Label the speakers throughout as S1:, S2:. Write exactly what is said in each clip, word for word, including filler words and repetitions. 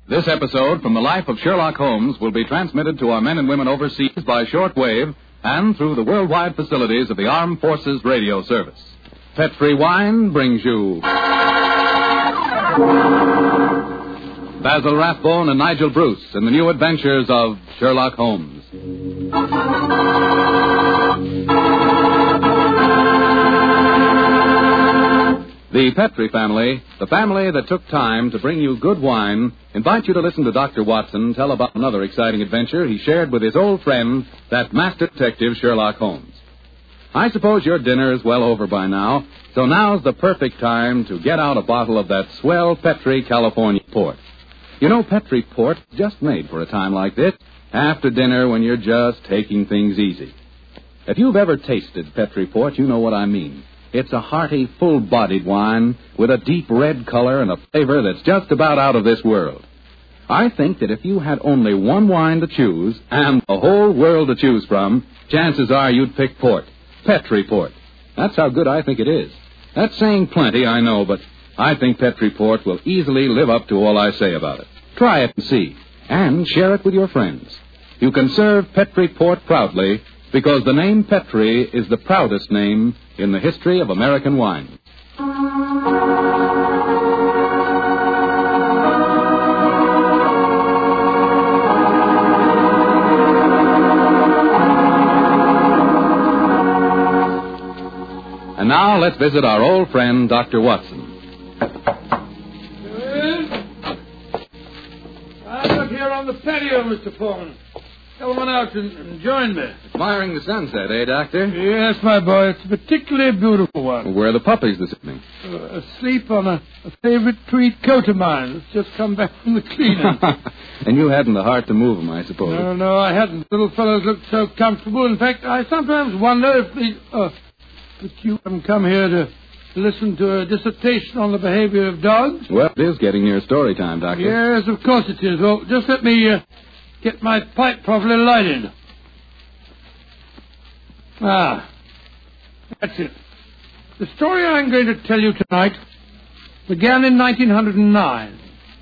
S1: This episode from the life of Sherlock Holmes will be transmitted to our men and women overseas by shortwave and through the worldwide facilities of the Armed Forces Radio Service. Pet-Free Wine brings you Basil Rathbone and Nigel Bruce in the new adventures of Sherlock Holmes. The Petrie family, the family that took time to bring you good wine, invite you to listen to Doctor Watson tell about another exciting adventure he shared with his old friend, that master detective Sherlock Holmes. I suppose your dinner is well over by now, so now's the perfect time to get out a bottle of that swell Petrie California port. You know, Petrie port is just made for a time like this, after dinner when you're just taking things easy. If you've ever tasted Petrie port, you know what I mean. It's a hearty, full-bodied wine with a deep red color and a flavor that's just about out of this world. I think that if you had only one wine to choose and a whole world to choose from, chances are you'd pick port, Petrie port. That's how good I think it is. That's saying plenty, I know, but I think Petrie port will easily live up to all I say about it. Try it and see, and share it with your friends. You can serve Petrie port proudly, because the name Petrie is the proudest name in the history of American wine. And now let's visit our old friend, Doctor Watson.
S2: I'm up here on the patio, Mister Foreman. Come on out and, and join me.
S1: Admiring the sunset, eh, Doctor?
S2: Yes, my boy. It's a particularly beautiful one.
S1: Where are the puppies this evening?
S2: Uh, asleep on a, a favorite tweed coat of mine that's just come back from the cleaning.
S1: And you hadn't the heart to move them, I suppose.
S2: No, no, I hadn't. Little fellows looked so comfortable. In fact, I sometimes wonder if they... Uh, that you haven't come here to listen to a dissertation on the behavior of dogs.
S1: Well, it is getting near story time, Doctor.
S2: Yes, of course it is. Well, just let me... Uh, Get my pipe properly lighted. Ah, that's it. The story I'm going to tell you tonight began in nineteen oh nine.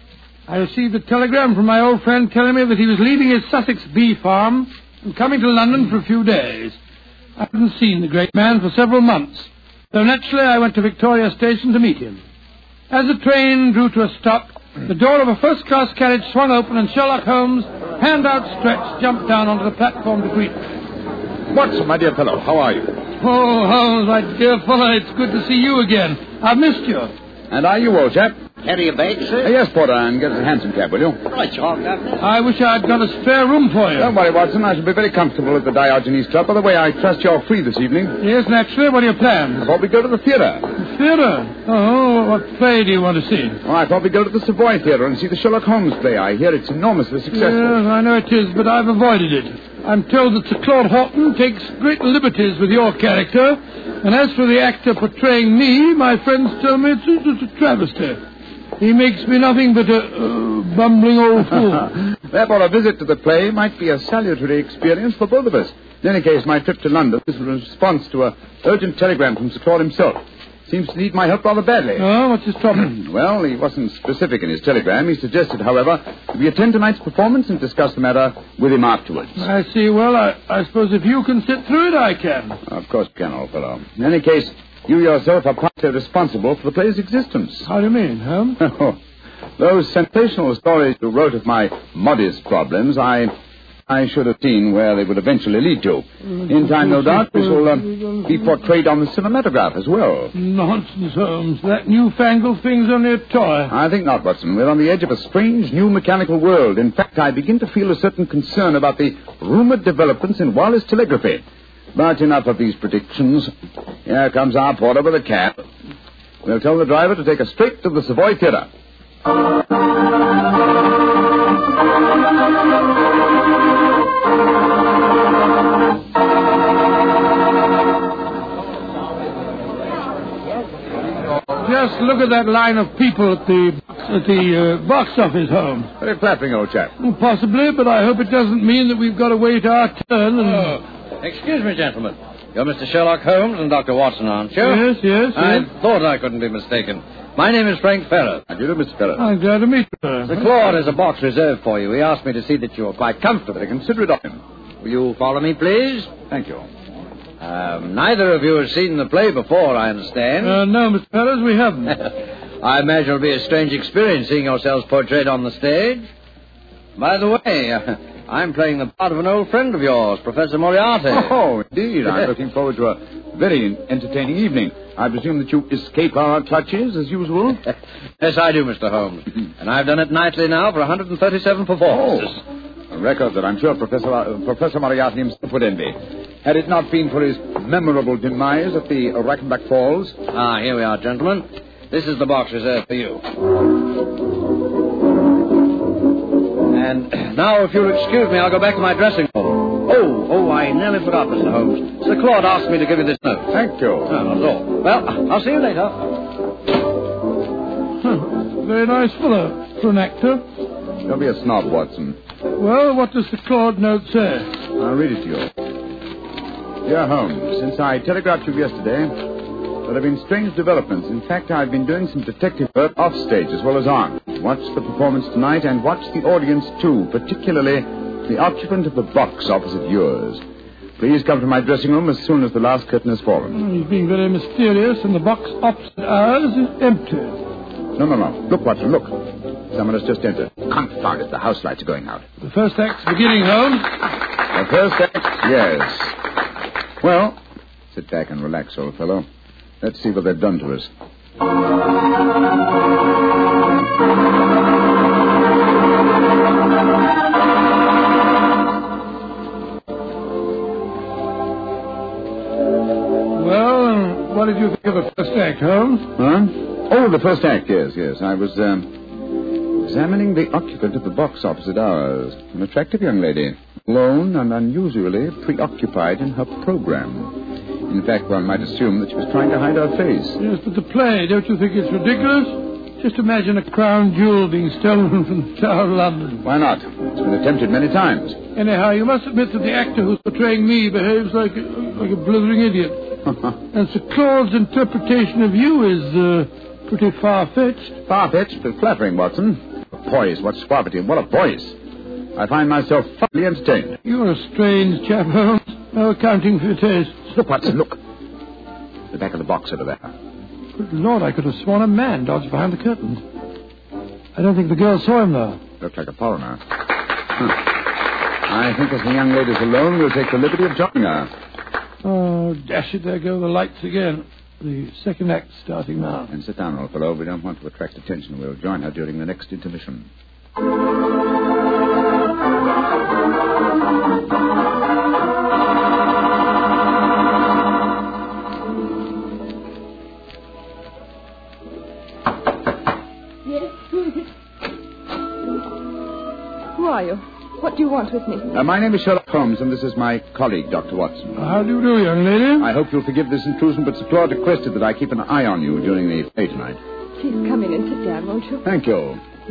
S2: I received a telegram from my old friend telling me that he was leaving his Sussex bee farm and coming to London for a few days. I hadn't seen the great man for several months, so naturally I went to Victoria Station to meet him. As the train drew to a stop, the door of a first-class carriage swung open and Sherlock Holmes, hand outstretched, jumped down onto the platform to greet me.
S3: Watson, my dear fellow, how are you?
S2: Oh, Holmes, my dear fellow, it's good to see you again. I've missed you.
S3: And are you, old chap?
S4: Carry a bag, sir?
S3: Uh, yes, Porter, and get us a hansom cab, will you?
S4: Right, John, Governor.
S2: I wish I'd got a spare room for you.
S3: Don't worry, Watson. I shall be very comfortable at the Diogenes Club. By the way, I trust you're free this evening.
S2: Yes, naturally. What are your plans?
S3: I thought we'd go to the theatre.
S2: The theatre? Oh, what play do you want to see?
S3: Oh, I thought we'd go to the Savoy Theatre and see the Sherlock Holmes play. I hear it's enormously successful.
S2: Yes, I know it is, but I've avoided it. I'm told that Sir Claude Horton takes great liberties with your character, and as for the actor portraying me, my friends tell me it's, it's a travesty. He makes me nothing but a uh, bumbling old fool.
S3: Therefore, a visit to the play might be a salutary experience for both of us. In any case, my trip to London is in response to an urgent telegram from Sir Claude himself. Seems to need my help rather badly.
S2: Oh, what's his trouble?
S3: Well, he wasn't specific in his telegram. He suggested, however, that we attend tonight's performance and discuss the matter with him afterwards.
S2: I see. Well, I, I suppose if you can sit through it, I can.
S3: Of course you can, old fellow. In any case, you yourself are partly responsible for the play's existence.
S2: How do you mean, Holmes?
S3: Oh, those sensational stories you wrote of my modest problems, I... I should have seen where they would eventually lead to. In time, no doubt, this will uh, be portrayed on the cinematograph as well.
S2: Nonsense, Holmes. That newfangled thing's only a toy.
S3: I think not, Watson. We're on the edge of a strange new mechanical world. In fact, I begin to feel a certain concern about the rumored developments in wireless telegraphy. But enough of these predictions. Here comes our porter with a cab. We'll tell the driver to take us straight to the Savoy Theatre.
S2: Just look at that line of people at the at the uh, box office, Holmes.
S3: Very flattering, old chap.
S2: Possibly, but I hope it doesn't mean that we've got to wait our turn and...
S4: Oh, excuse me, gentlemen. You're Mister Sherlock Holmes and Doctor Watson, aren't you?
S2: Yes, yes,
S4: I
S2: yes.
S4: thought I couldn't be mistaken. My name is Frank Ferrer.
S3: How do you do, Mister Ferrer?
S2: I'm glad to meet you, sir.
S4: Sir Claude has a box reserved for you. He asked me to see that you are quite comfortable.
S3: I consider it of him.
S4: Will you follow me, please?
S3: Thank you.
S4: Um, neither of you has seen the play before, I understand.
S2: Uh, no, Mister Ferrers, we haven't.
S4: I imagine it'll be a strange experience seeing yourselves portrayed on the stage. By the way, uh, I'm playing the part of an old friend of yours, Professor Moriarty.
S3: Oh, indeed. I'm looking forward to a very entertaining evening. I presume that you escape our clutches, as usual?
S4: Yes, I do, Mister Holmes. And I've done it nightly now for one hundred thirty-seven performances.
S3: Oh, a record that I'm sure Professor uh, Professor Moriarty himself would envy. Had it not been for his memorable demise at the Reichenbach Falls.
S4: Ah, here we are, gentlemen. This is the box reserved for you. And now, if you'll excuse me, I'll go back to my dressing room. Oh, oh, I nearly forgot, Mister Holmes. Sir Claude asked me to give you this note.
S3: Thank you.
S4: Oh, not at all. Well, I'll see you later.
S2: Huh. Very nice fellow for an actor.
S3: Don't be a snob, Watson.
S2: Well, what does the Claude note say?
S3: I'll read it to you. Dear Holmes, since I telegraphed you yesterday, there have been strange developments. In fact, I've been doing some detective work off stage as well as on. Watch the performance tonight and watch the audience, too, particularly the occupant of the box opposite yours. Please come to my dressing room as soon as the last curtain has fallen.
S2: Oh, he's being very mysterious, and the box opposite ours is empty.
S3: No, no, no. Look, Watson, look. Someone has just entered. Confound it, the house lights are going out.
S2: The first act's beginning, Holmes.
S3: The first act? Yes. Well, sit back and relax, old fellow. Let's see what they've done to us.
S2: Well, what did you think of the first act, Holmes?
S3: Huh? Oh, the first act, yes, yes. I was um, examining the occupant of the box opposite ours. An attractive young lady, alone and unusually preoccupied in her program. In fact, one might assume that she was trying to hide her face.
S2: Yes, but the play, don't you think it's ridiculous? Just imagine a crown jewel being stolen from the Tower of London.
S3: Why not? It's been attempted many times.
S2: Anyhow, you must admit that the actor who's portraying me behaves like a, like a blithering idiot. And Sir Claude's interpretation of you is uh, pretty far-fetched.
S3: Far-fetched, but flattering, Watson. What poise, what suavity, what a voice. I find myself thoroughly entertained.
S2: You're a strange chap, Holmes. No accounting for your tastes.
S3: Look, Watson, look. The back of the box over there.
S2: Good Lord, I could have sworn a man dodged behind the curtains. I don't think the girl saw him, though.
S3: Looked like a foreigner. Huh. I think as the young lady's alone, we'll take the liberty of joining her.
S2: Oh, dash it, there go the lights again. The second act starting now.
S3: And sit down, old fellow. We don't want to attract attention. We'll join her during the next intermission.
S5: Who are you? What do you want with me?
S3: Uh, my name is Sherlock Holmes, and this is my colleague, Doctor Watson.
S2: How do you do, young lady?
S3: I hope you'll forgive this intrusion, but Sir Claude requested that I keep an eye on you during the play tonight.
S5: Please come in and sit down, won't you?
S3: Thank you.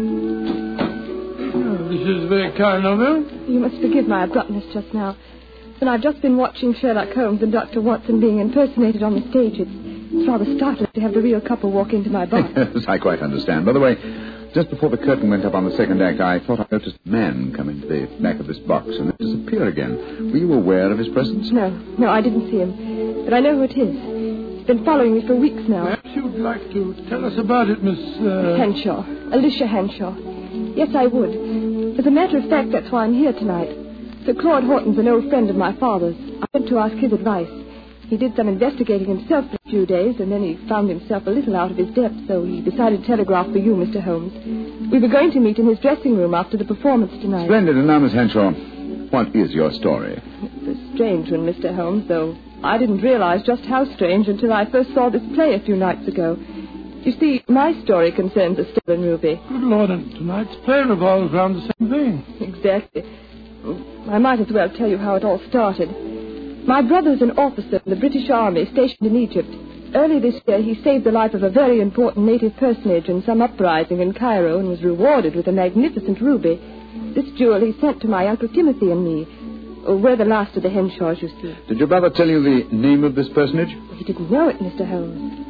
S2: Oh, this is very kind of you.
S5: You must forgive my abruptness just now. But I've just been watching Sherlock Holmes and Doctor Watson being impersonated on the stage. It's, it's rather startling to have the real couple walk into my box.
S3: Yes, I quite understand. By the way, just before the curtain went up on the second act, I thought I noticed a man come into the back of this box and then disappear again. Were you aware of his presence?
S5: No, no, I didn't see him. But I know who it is. He's been following me for weeks now.
S2: Perhaps you'd like to tell us about it, Miss... Uh...
S5: Henshaw. Alicia Henshaw. Yes, I would. As a matter of fact, that's why I'm here tonight. Sir Claude Horton's an old friend of my father's. I went to ask his advice. He did some investigating himself for a few days, and then he found himself a little out of his depth, so he decided to telegraph for you, Mister Holmes. We were going to meet in his dressing room after the performance tonight.
S3: Splendid. And now, Miss Henshaw, what is your story?
S5: It's a strange one, Mister Holmes, though I didn't realize just how strange until I first saw this play a few nights ago. You see, my story concerns a stolen ruby.
S2: Good Lord, and tonight's play revolves around the same thing.
S5: Exactly. I might as well tell you how it all started. My brother's an officer in the British Army stationed in Egypt. Early this year, he saved the life of a very important native personage in some uprising in Cairo and was rewarded with a magnificent ruby. This jewel he sent to my Uncle Timothy and me. Oh, we're the last of the Henshaws, you see.
S3: Did your brother tell you the name of this personage?
S5: He didn't know it, Mister Holmes.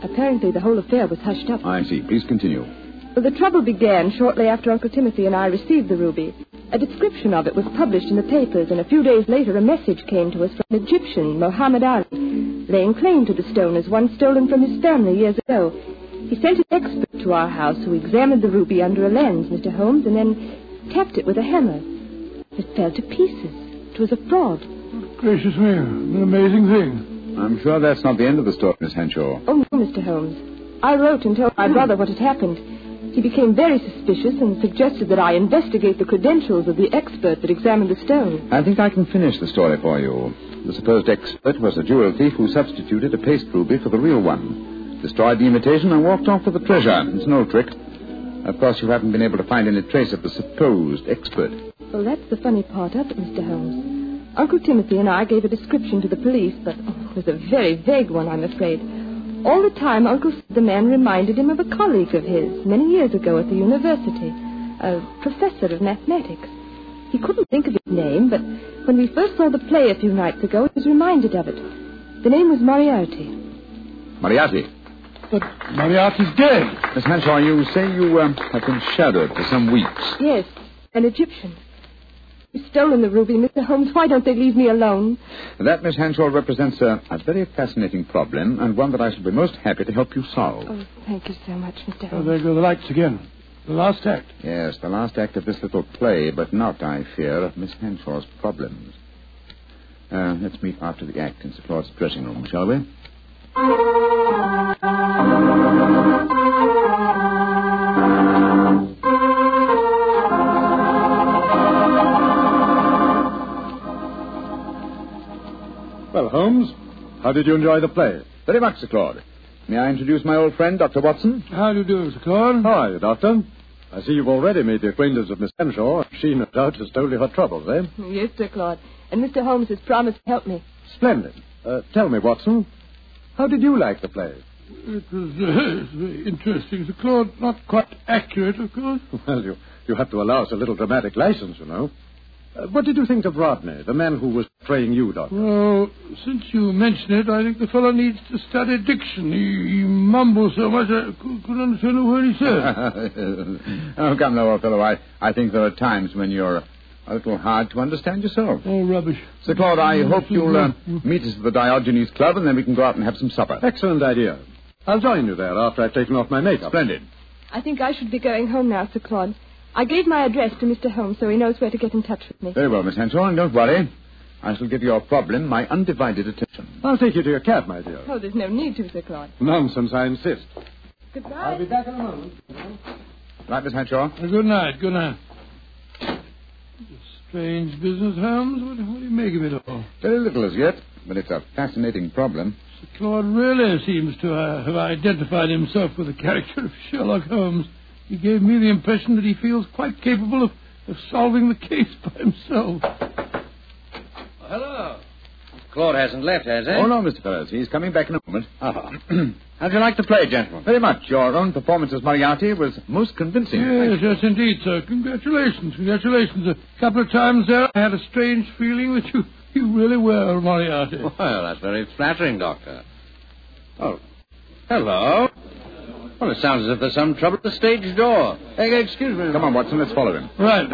S5: Apparently the whole affair was hushed up.
S3: I see. Please continue.
S5: Well, the trouble began shortly after Uncle Timothy and I received the ruby. A description of it was published in the papers, and a few days later a message came to us from an Egyptian, Muhammad Ali, laying claim to the stone as one stolen from his family years ago. He sent an expert to our house who examined the ruby under a lens, Mister Holmes, and then tapped it with a hammer. It fell to pieces. It was a fraud.
S2: Gracious me, an amazing thing.
S3: I'm sure that's not the end of the story, Miss Henshaw.
S5: Oh, no, Mister Holmes. I wrote and told my brother what had happened. He became very suspicious and suggested that I investigate the credentials of the expert that examined the stone.
S3: I think I can finish the story for you. The supposed expert was a jewel thief who substituted a paste ruby for the real one, destroyed the imitation, and walked off with the treasure. It's an old trick. Of course, you haven't been able to find any trace of the supposed expert.
S5: Well, that's the funny part of it, Mister Holmes. Uncle Timothy and I gave a description to the police, but oh, it was a very vague one, I'm afraid. All the time, Uncle said the man reminded him of a colleague of his many years ago at the university, a professor of mathematics. He couldn't think of his name, but when we first saw the play a few nights ago, he was reminded of it. The name was Moriarty.
S3: Moriarty?
S2: But Moriarty's dead.
S3: Miss Henshaw, you say you um, have been shadowed for some weeks.
S5: Yes, an Egyptian. You've stolen the ruby, Mister Holmes. Why don't they leave me alone?
S3: That, Miss Henshaw, represents a, a very fascinating problem, and one that I shall be most happy to help you solve.
S5: Oh, thank you so much, Mister
S2: Oh,
S5: Holmes.
S2: there go the lights again. The last act.
S3: Yes, the last act of this little play, but not, I fear, of Miss Henshaw's problems. Uh, let's meet after the act in Sir Claude's dressing room, shall we?
S6: Well, Holmes, how did you enjoy the play?
S3: Very much, Sir Claude. May I introduce my old friend, Doctor Watson?
S2: How do you do, Sir Claude?
S6: How are you, Doctor? I see you've already made the acquaintance of Miss Henshaw. She, no doubt, has told you her troubles, eh?
S5: Yes, Sir Claude. And Mister Holmes has promised to help me.
S6: Splendid. Uh, tell me, Watson, how did you like the play?
S2: It was uh, very interesting, Sir Claude. Not quite accurate, of course.
S6: Well, you, you have to allow us a little dramatic license, you know. Uh, what did you think of Rodney, the man who was portraying you, Doctor?
S2: Well, since you mention it, I think the fellow needs to study diction. He, he mumbles so much I couldn't understand a word he said.
S3: Oh, come now, old fellow. I, I think there are times when you're a little hard to understand yourself.
S2: Oh, rubbish.
S3: Sir Claude, I hope you'll uh, meet us at the Diogenes Club, and then we can go out and have some supper.
S6: Excellent idea. I'll join you there after I've taken off my makeup.
S3: Splendid.
S5: I think I should be going home now, Sir Claude. I gave my address to Mister Holmes so he knows where to get in touch with me.
S3: Very well, Miss Henshaw, and don't worry. I shall give your problem my undivided attention.
S6: I'll take you to your cab, my dear.
S5: Oh, there's no need to, Sir Claude.
S6: Nonsense, I insist.
S5: Goodbye.
S6: I'll be back in a moment.
S3: Right, Miss Henshaw?
S2: Uh, good night, good night. Strange business, Holmes. What, what do you make of it all?
S3: Very little as yet, but it's a fascinating problem.
S2: Sir Claude really seems to uh, have identified himself with the character of Sherlock Holmes. He gave me the impression that he feels quite capable of, of solving the case by himself.
S4: Oh, hello. Claude hasn't left, has he?
S3: Oh, no, Mister Ferris. He's coming back in a moment.
S4: Oh. How'd you like the play, gentlemen?
S3: Very much. Your own performance as Moriarty was most convincing.
S2: Yes, yes, indeed, sir. Congratulations, congratulations. A couple of times there, I had a strange feeling that you, you really were Moriarty.
S4: Well, that's very flattering, Doctor. Oh, hello. Well, it sounds as if there's some trouble at the stage door. Hey, excuse me.
S3: Come on, Watson. Let's follow him.
S2: Right.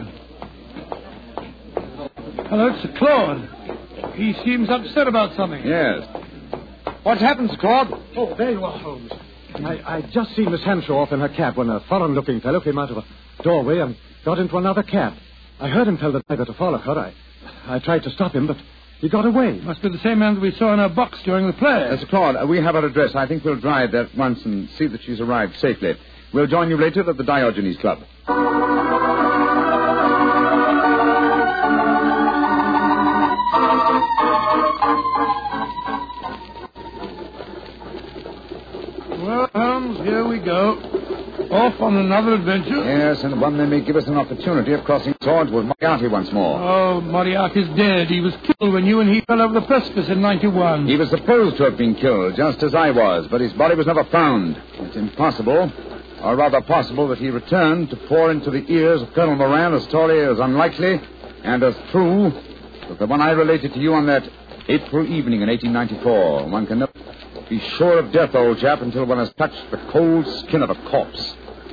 S2: Hello, it's Sir Claude. He seems upset about something.
S3: Yes. What's happened, Sir Claude?
S6: Oh, there you are, Holmes. I, I just seen Miss Henshaw off in her cab when a foreign-looking fellow came out of a doorway and got into another cab. I heard him tell the driver to follow her. I, I tried to stop him, but he got away.
S2: Must be the same man that we saw in our box during the play.
S3: Uh, Sir Claude, uh, we have her address. I think we'll drive there at once and see that she's arrived safely. We'll join you later at the Diogenes Club.
S2: Well, Holmes, here we go. Off on another adventure.
S3: Yes, and one that may give us an opportunity of crossing swords with Moriarty once more.
S2: Oh, Moriarty's dead. He was killed when you and he fell over the precipice in ninety-one.
S3: He was supposed to have been killed, just as I was, but his body was never found. It's impossible, or rather possible, that he returned to pour into the ears of Colonel Moran a story as unlikely and as true as the one I related to you on that April evening in eighteen ninety-four. One can know be sure of death, old chap, until one has touched the cold skin of a corpse.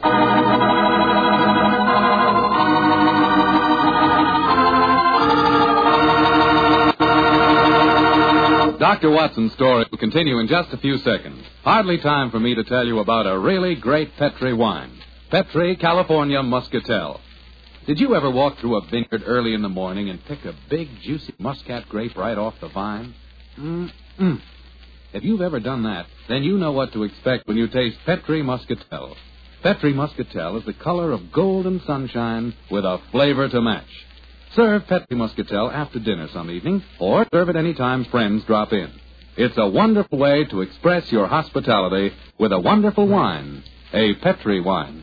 S1: Doctor Watson's story will continue in just a few seconds. Hardly time for me to tell you about a really great Petri wine. Petri California Muscatel. Did you ever walk through a vineyard early in the morning and pick a big, juicy muscat grape right off the vine? Mm-mm. If you've ever done that, then you know what to expect when you taste Petri Muscatel. Petri Muscatel is the color of golden sunshine with a flavor to match. Serve Petri Muscatel after dinner some evening, or serve it any time friends drop in. It's a wonderful way to express your hospitality with a wonderful wine, a Petri wine.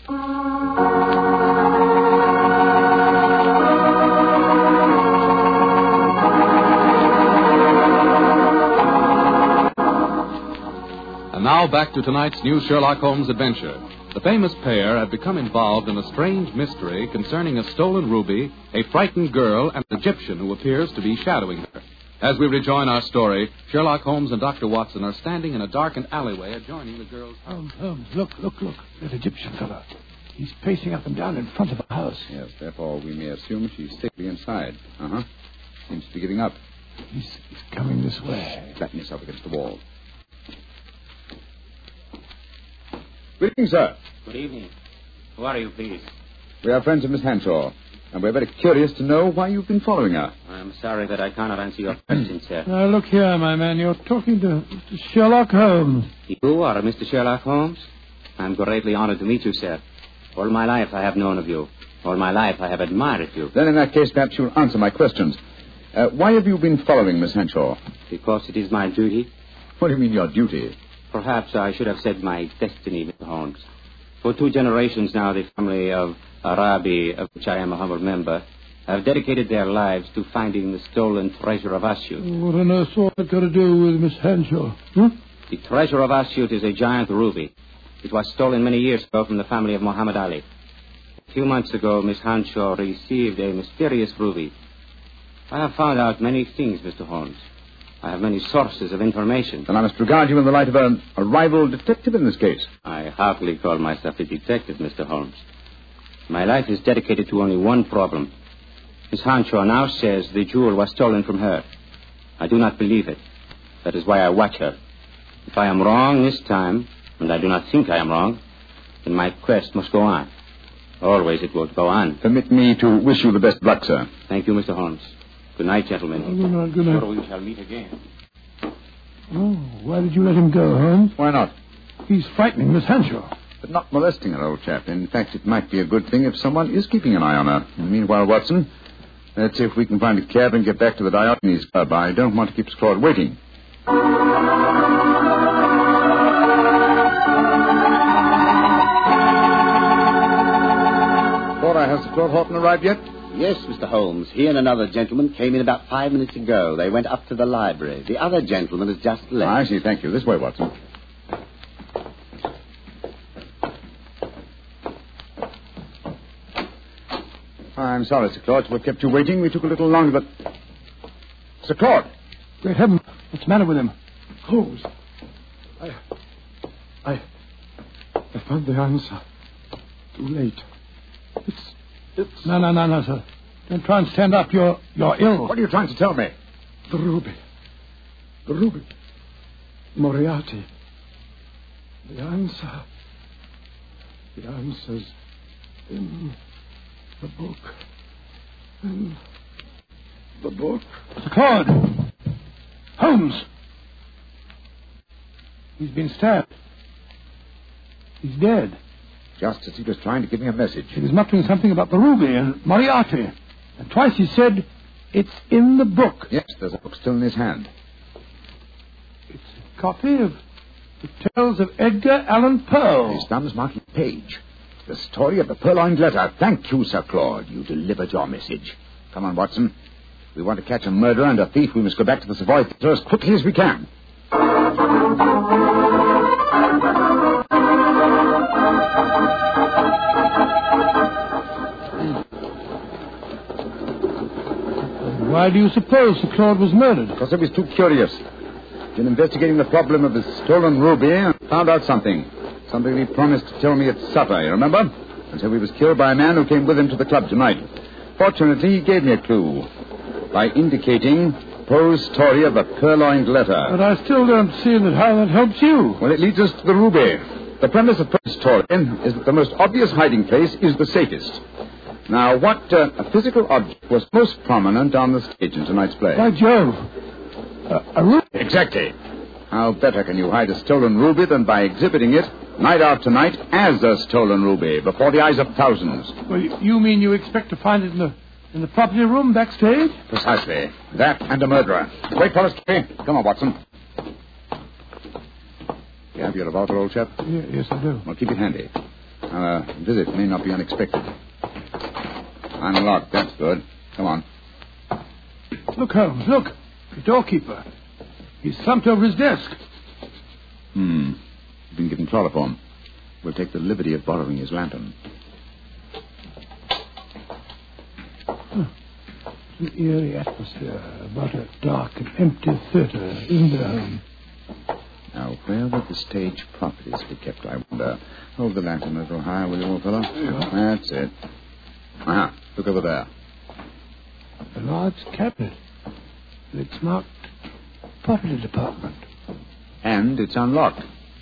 S1: And now back to tonight's new Sherlock Holmes adventure. The famous pair had become involved in a strange mystery concerning a stolen ruby, a frightened girl, and an Egyptian who appears to be shadowing her. As we rejoin our story, Sherlock Holmes and Doctor Watson are standing in a darkened alleyway adjoining the girl's house.
S2: Holmes, Holmes, look, look, look. That Egyptian fellow. He's pacing up and down in front of the house.
S3: Yes, therefore we may assume she's safely inside. Uh-huh. Seems to be giving up.
S2: He's, he's coming this way.
S3: Flatten yourself against the wall. Good evening, sir.
S7: Good evening. Who are you, please?
S3: We are friends of Miss Hanshaw, and we're very curious to know why you've been following her.
S7: I'm sorry that I cannot answer your question, sir.
S2: Now, look here, my man. You're talking to Mister Sherlock Holmes.
S7: You are Mister Sherlock Holmes? I'm greatly honored to meet you, sir. All my life I have known of you. All my life I have admired you.
S3: Then in that case, perhaps you'll answer my questions. Uh, why have you been following Miss Hanshaw?
S7: Because it is my duty.
S3: What do you mean, your duty?
S7: Perhaps I should have said my destiny, Mister Holmes. For two generations now, the family of Arabi, of which I am a humble member, have dedicated their lives to finding the stolen treasure of Asyut.
S2: What on earth's all that got to do with Miss Hanshaw? Huh?
S7: The treasure of Asyut is a giant ruby. It was stolen many years ago from the family of Muhammad Ali. A few months ago, Miss Hanshaw received a mysterious ruby. I have found out many things, Mister Holmes. I have many sources of information.
S3: Then I must regard you in the light of a, a rival detective in this case.
S7: I hardly call myself a detective, Mister Holmes. My life is dedicated to only one problem. Miss Hanshaw now says the jewel was stolen from her. I do not believe it. That is why I watch her. If I am wrong this time, and I do not think I am wrong, then my quest must go on. Always it will go on.
S3: Permit me to wish you the best luck, sir.
S7: Thank you, Mister Holmes. Good night, gentlemen.
S2: Oh, good night, good night.
S7: Tomorrow we shall meet again.
S2: Oh, why did you let him go, Holmes?
S3: Why not?
S2: He's frightening Miss Hanshaw.
S3: But not molesting her, old chap. In fact, it might be a good thing if someone is keeping an eye on her. And meanwhile, Watson, let's see if we can find a cab and get back to the Diogenes Club. I don't want to keep Claude waiting. Laura, has Claude Horton arrived yet?
S8: Yes, Mister Holmes. He and another gentleman came in about five minutes ago. They went up to the library. The other gentleman has just left.
S3: I see. Thank you. This way, Watson. I'm sorry, Sir Claude. We've kept you waiting. We took a little longer, but... Sir Claude!
S2: Great heaven. What's the matter with him?
S6: Holmes. I... I... I found the answer. Too late. It's... It's...
S2: No, no, no, no, sir. Don't try and stand up. You're, you're ill.
S3: What are you trying to tell me?
S6: The ruby. The ruby. Moriarty. The answer. The answer's in the book. In the book.
S2: Sir Claude! Holmes! He's been stabbed. He's dead.
S3: Just as he was trying to give me a message.
S2: He was muttering something about the ruby and Moriarty. And twice he said, it's in the book.
S3: Yes, there's a book still in his hand.
S2: It's a copy of The Tales of Edgar Allan Poe.
S3: His thumb's marking the page. The story of the purloined letter. Thank you, Sir Claude. You delivered your message. Come on, Watson. If we want to catch a murderer and a thief, we must go back to the Savoy Theatre as quickly as we can.
S2: Why do you suppose Sir Claude was murdered?
S3: Because he was too curious. Been investigating the problem of his stolen ruby and found out something. Something he promised to tell me at supper, you remember? And so he was killed by a man who came with him to the club tonight. Fortunately, he gave me a clue by indicating Poe's story of a purloined letter.
S2: But I still don't see that how that helps you.
S3: Well, it leads us to the ruby. The premise of Poe's story is that the most obvious hiding place is the safest. Now, what uh, a physical object was most prominent on the stage in tonight's play?
S2: By Jove. Uh, a ruby.
S3: Exactly. How better can you hide a stolen ruby than by exhibiting it night after night as a stolen ruby before the eyes of thousands?
S2: Well, you mean you expect to find it in the in the property room backstage?
S3: Precisely. That and a murderer. Wait for us, Kay. Come on, Watson. You have your revolver, old chap?
S2: Yeah, yes, I do.
S3: Well, keep it handy. Our uh, visit may not be unexpected. Unlocked. That's good. Come on.
S2: Look, Holmes, look. The doorkeeper. He's slumped over his desk.
S3: Hmm. He's been given chloroform. We'll take the liberty of borrowing his lantern.
S2: Huh. An eerie atmosphere about a dark and empty theatre, isn't there, Holmes?
S3: Now, where would the stage properties be kept, I wonder? Hold the lantern a little higher, will you, old fellow?
S2: Yeah.
S3: That's it. Aha, look over there.
S2: A large cabinet. It's marked Property Department.
S3: And it's unlocked.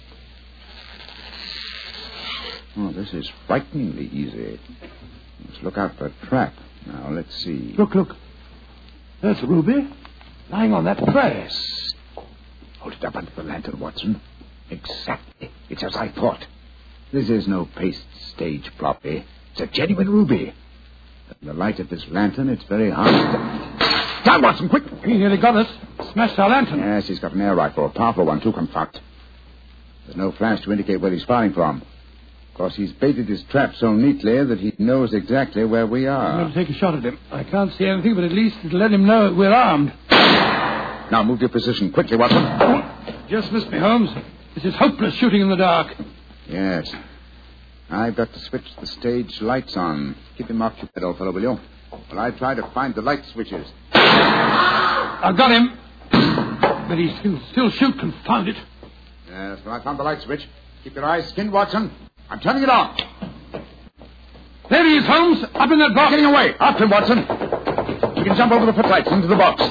S3: Oh, this is frighteningly easy. Let's look out for a trap. Now, let's see.
S2: Look, look. There's a ruby lying on that tray.
S3: Hold it up under the lantern, Watson. Exactly. It's as I thought. This is no paste stage property. It's a genuine ruby. In the light of this lantern, it's very hard to... Down, Watson, quick!
S2: He nearly got us. Smashed our lantern.
S3: Yes, he's got an air rifle, a powerful one, too, confound. There's no flash to indicate where he's firing from. Of course, he's baited his trap so neatly that he knows exactly where we are.
S2: I'm going to take a shot at him. I can't see anything, but at least it'll let him know we're armed.
S3: Now, move your position quickly, Watson.
S2: Oh, just missed me, Holmes. This is hopeless shooting in the dark.
S3: Yes. I've got to switch the stage lights on. Keep him occupied, old fellow, will you? While I try to find the light switches.
S2: I've got him. But he can still shoot, confound it.
S3: Yes, well, I found the light switch. Keep your eyes skinned, Watson. I'm turning it on.
S2: There he is, Holmes. Up in that box.
S3: Getting away. After him, Watson. You can jump over the footlights into the box.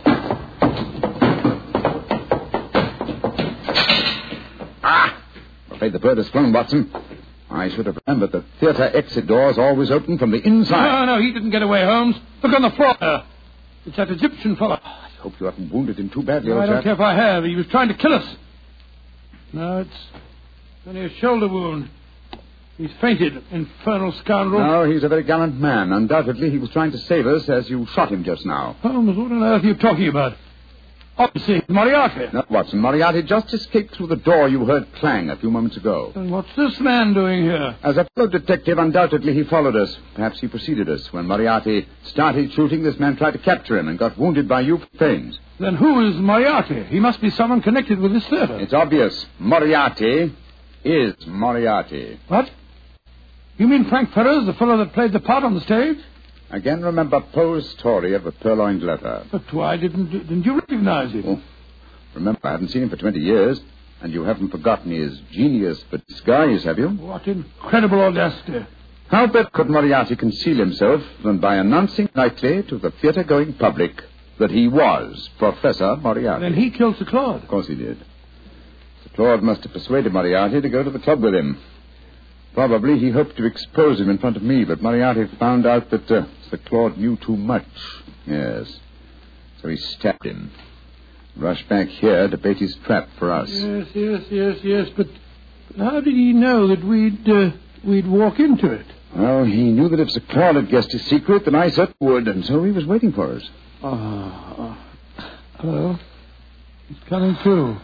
S3: Ah! I'm afraid the bird has flown, Watson. I should have remembered that theatre exit doors always open from the inside.
S2: No, no, he didn't get away, Holmes. Look on the floor there. It's that Egyptian fellow.
S3: I hope you haven't wounded him too badly,
S2: No,
S3: old
S2: I don't
S3: chap.
S2: care if I have. He was trying to kill us. No, it's only a shoulder wound. He's fainted, infernal scoundrel.
S3: No, he's a very gallant man. Undoubtedly, he was trying to save us as you shot him just now.
S2: Holmes, what on earth are you talking about? Obviously, Moriarty.
S3: No, Watson, Moriarty just escaped through the door you heard clang a few moments ago.
S2: And what's this man doing here?
S3: As a fellow detective, undoubtedly he followed us. Perhaps he preceded us. When Moriarty started shooting, this man tried to capture him and got wounded by you for pains.
S2: Then who is Moriarty? He must be someone connected with this theater.
S3: It's obvious. Moriarty is Moriarty.
S2: What? You mean Frank Ferrers, the fellow that played the part on the stage?
S3: Again, remember Poe's story of a purloined letter.
S2: But why didn't didn't you recognize him?
S3: Oh, remember, I haven't seen him for twenty years, and you haven't forgotten his genius for disguise, have you?
S2: What incredible audacity.
S3: How better could Moriarty conceal himself than by announcing nightly to the theatre-going public that he was Professor Moriarty?
S2: Then he killed Sir Claude.
S3: Of course he did. Sir Claude must have persuaded Moriarty to go to the club with him. Probably he hoped to expose him in front of me, but Moriarty found out that uh, Sir Claude knew too much. Yes. So he stabbed him. Rushed back here to bait his trap for us.
S2: Yes, yes, yes, yes, but how did he know that we'd, uh, we'd walk into it?
S3: Well, he knew that if Sir Claude had guessed his secret, then I certainly would, and so he was waiting for us.
S2: Oh, oh. Hello. He's coming too.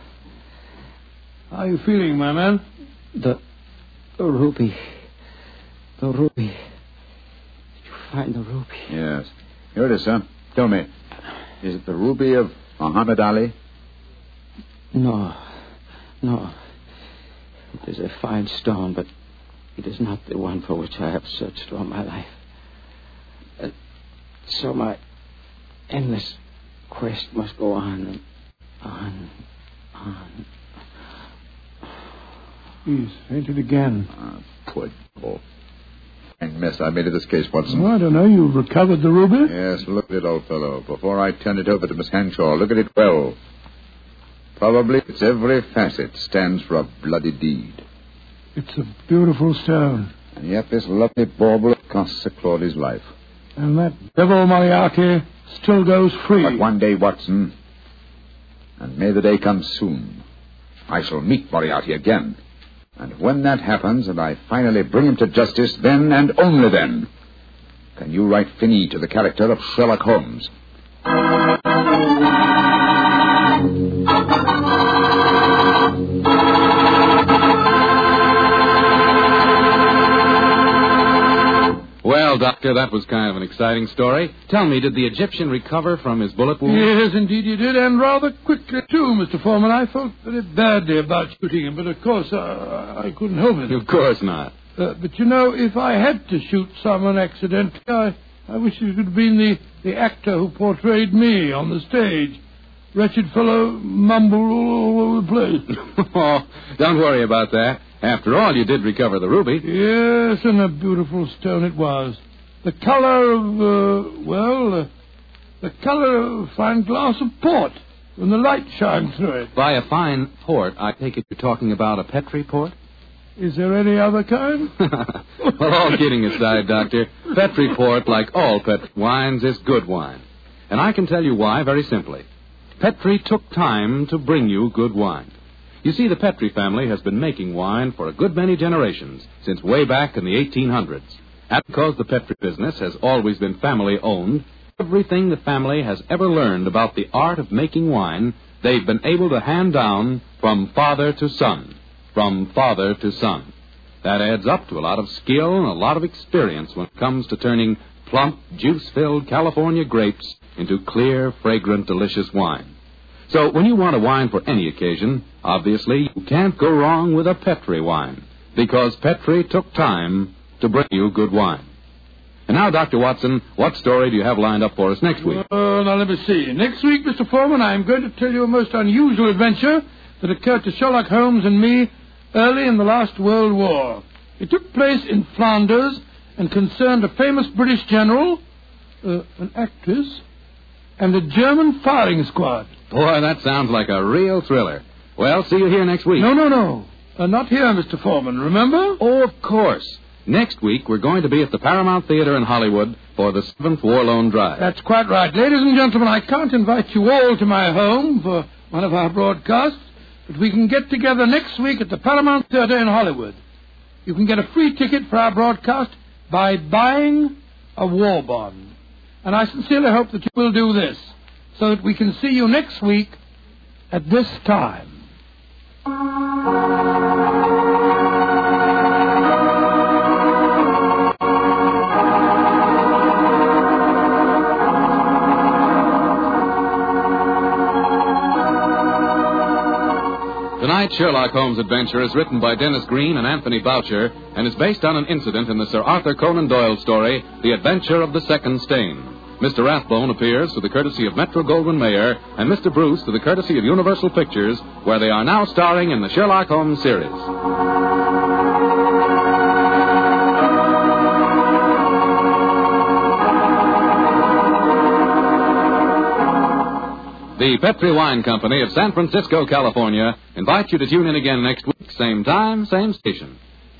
S2: How are you feeling, my man?
S7: The... The ruby. The ruby. Did you find the ruby?
S3: Yes. Here it is, sir. Tell me. Is it the ruby of Muhammad Ali?
S7: No. No. It is a fine stone, but it is not the one for which I have searched all my life. Uh, so my endless quest must go on and on
S2: He's fainted again.
S3: Ah, poor devil. Fine mess I made of this case, Watson.
S2: Oh, I don't know. You've recovered the ruby?
S3: Yes, look at it, old fellow. Before I turn it over to Miss Hanshaw, look at it well. Probably its every facet stands for a bloody deed.
S2: It's a beautiful stone.
S3: And yet this lovely bauble costs Sir Claudy's life.
S2: And that devil Moriarty still goes free.
S3: But one day, Watson, and may the day come soon, I shall meet Moriarty again. And when that happens and I finally bring him to justice, then and only then can you write fini to the character of Sherlock Holmes.
S1: Well, Doctor, that was kind of an exciting story. Tell me, did the Egyptian recover from his bullet wound?
S2: Yes, indeed he did, and rather quickly, too, Mister Foreman. I felt very badly about shooting him, but of course uh, I couldn't help it.
S1: Of course not.
S2: Uh, but, you know, if I had to shoot someone accidentally, I, I wish it could have been the, the actor who portrayed me on the stage. Wretched fellow mumbled all over the place.
S1: Oh, don't worry about that. After all, you did recover the ruby.
S2: Yes, and a beautiful stone it was. The color of, uh, well, uh, the color of a fine glass of port when the light shines through it.
S1: By a fine port, I take it you're talking about a Petri port?
S2: Is there any other kind?
S1: Well, all kidding aside, Doctor, Petri port, like all Petri wines, is good wine. And I can tell you why very simply. Petri took time to bring you good wine. You see, the Petri family has been making wine for a good many generations, since way back in the eighteen hundreds. And because the Petri business has always been family-owned, everything the family has ever learned about the art of making wine, they've been able to hand down from father to son, from father to son. That adds up to a lot of skill and a lot of experience when it comes to turning plump, juice-filled California grapes into clear, fragrant, delicious wine. So when you want a wine for any occasion, obviously you can't go wrong with a Petri wine, because Petri took time to bring you good wine. And now, Doctor Watson, what story do you have lined up for us next week?
S2: Well, now let me see. Next week, Mister Foreman, I'm going to tell you a most unusual adventure that occurred to Sherlock Holmes and me early in the last World War. It took place in Flanders and concerned a famous British general, uh, an actress, and a German firing squad.
S1: Boy, that sounds like a real thriller. Well, see you here next week.
S2: No, no, no. Uh, not here, Mister Foreman, remember?
S1: Oh, of course. Next week, we're going to be at the Paramount Theater in Hollywood for the seventh War Loan Drive.
S2: That's quite right. Ladies and gentlemen, I can't invite you all to my home for one of our broadcasts, but we can get together next week at the Paramount Theater in Hollywood. You can get a free ticket for our broadcast by buying a war bond. And I sincerely hope that you will do this, so that we can see you next week at this time.
S1: Tonight's Sherlock Holmes adventure is written by Dennis Green and Anthony Boucher and is based on an incident in the Sir Arthur Conan Doyle story, The Adventure of the Second Stain. Mister Rathbone appears to the courtesy of Metro-Goldwyn-Mayer and Mister Bruce to the courtesy of Universal Pictures, where they are now starring in the Sherlock Holmes series. The Petri Wine Company of San Francisco, California, invites you to tune in again next week, same time, same station.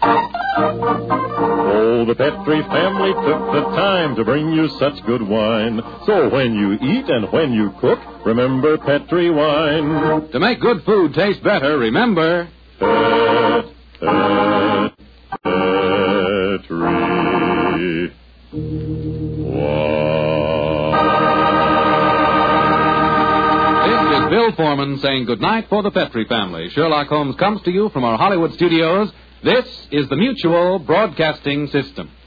S9: Oh, the Petri family took the time to bring you such good wine. So when you eat and when you cook, remember Petri wine.
S1: To make good food taste better, remember...
S9: Pet, pet, Petri wine.
S1: Bill Foreman saying goodnight for the Petri family. Sherlock Holmes comes to you from our Hollywood studios. This is the Mutual Broadcasting System.